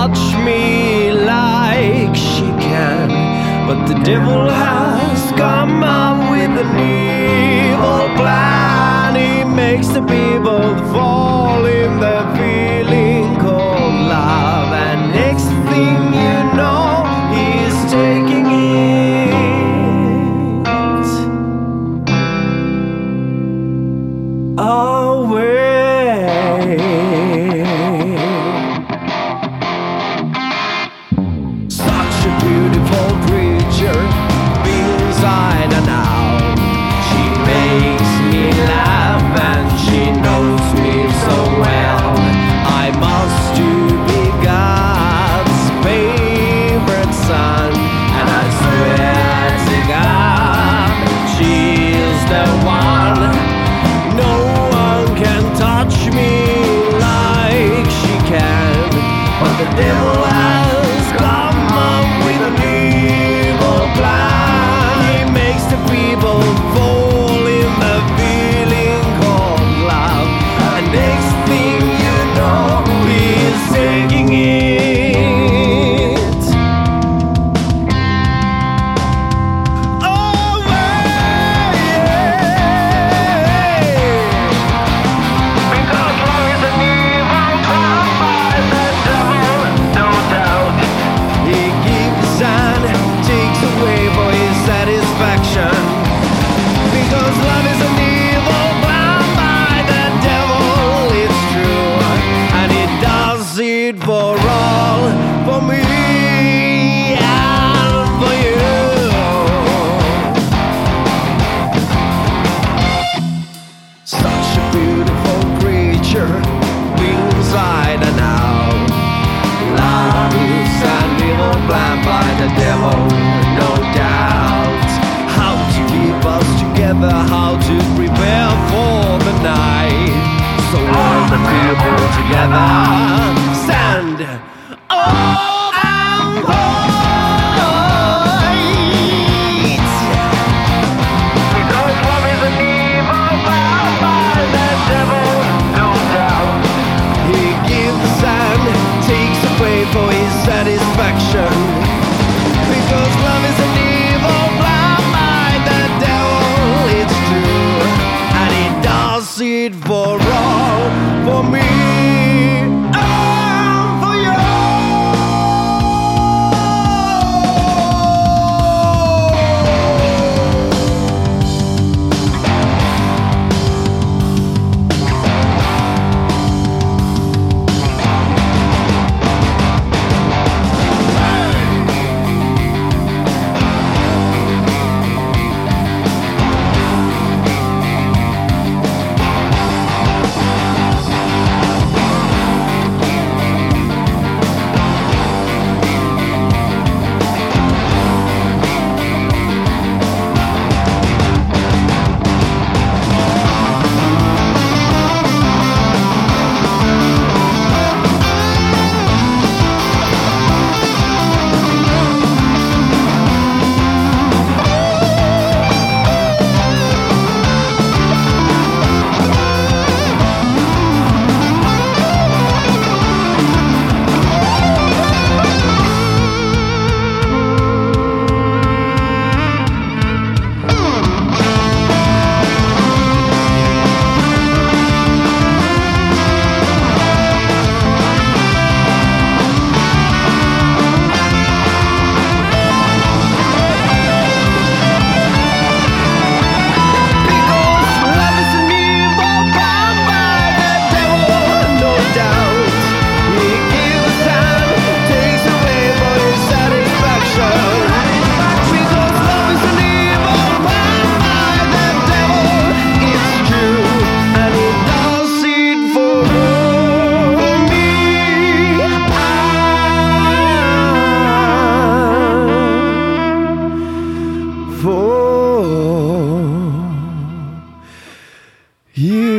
touch me like she can. But the devil has come up with an evil plan. He makes the people fall in the feeling called love. And next thing you know, he's taking it away. Such a beautiful creature, inside and out. She makes me laugh and she knows me so well. I must to be God's favorite son, and I swear to God, she's the one. No one can touch me like she can, but the devil has come up with an evil plan. He makes the people fall in the feeling called love, and next thing you know, he's taking it for all, for me and for you. Such a beautiful creature, inside and out. Love is an evil plan by the devil, no doubt. How to keep us together, how to prepare for the night. So all the people together stand. Oh, and fight. Because love is an evil power by the devil, no doubt. He gives and takes away for his satisfaction. Because love is an evil power by the devil, it's true. And he does it for all, for me. You